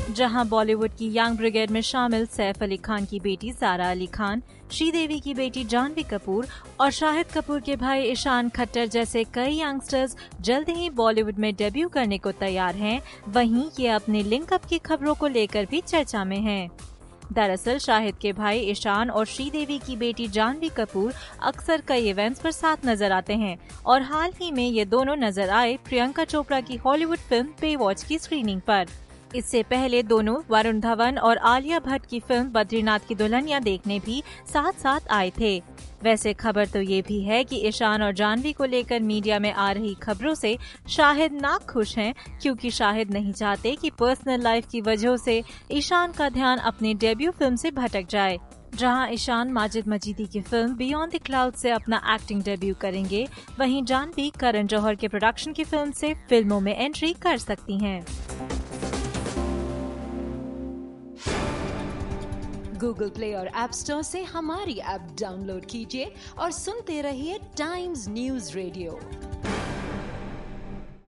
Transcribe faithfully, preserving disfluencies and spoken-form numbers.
जहां बॉलीवुड की young brigade में शामिल सैफ अली खान की बेटी सारा अली खान, श्रीदेवी की बेटी जानवी कपूर और शाहिद कपूर के भाई ईशान खट्टर जैसे कई यंगस्टर्स जल्द ही बॉलीवुड में डेब्यू करने को तैयार हैं, वहीं ये अपने लिंकअप की खबरों को लेकर भी चर्चा में हैं। दरअसल शाहिद के भाई ईशान और श्रीदेवी की बेटी जानवी कपूर अक्सर कई इवेंट्स पर साथ नजर आते हैं और हाल ही में ये दोनों नजर आए प्रियंका चोपड़ा की हॉलीवुड फिल्म बेवॉच की स्क्रीनिंग पर। इससे पहले दोनों वरुण धवन और आलिया भट्ट की फिल्म बद्रीनाथ की दुल्हनिया देखने भी साथ साथ आए थे। वैसे खबर तो ये भी है कि ईशान और जानवी को लेकर मीडिया में आ रही खबरों से शाहिद नाखुश हैं, क्योंकि शाहिद नहीं चाहते कि पर्सनल लाइफ की वजह से ईशान का ध्यान अपनी डेब्यू फिल्म से भटक जाए। जहां ईशान माजिद मजीदी की फिल्म बियॉन्ड द क्लाउड से अपना एक्टिंग डेब्यू करेंगे, वहीं जानवी करण जौहर के प्रोडक्शन की फिल्म से फिल्मों में एंट्री कर सकती हैं। गूगल प्ले और ऐप स्टोर से हमारी ऐप डाउनलोड कीजिए और सुनते रहिए टाइम्स न्यूज रेडियो।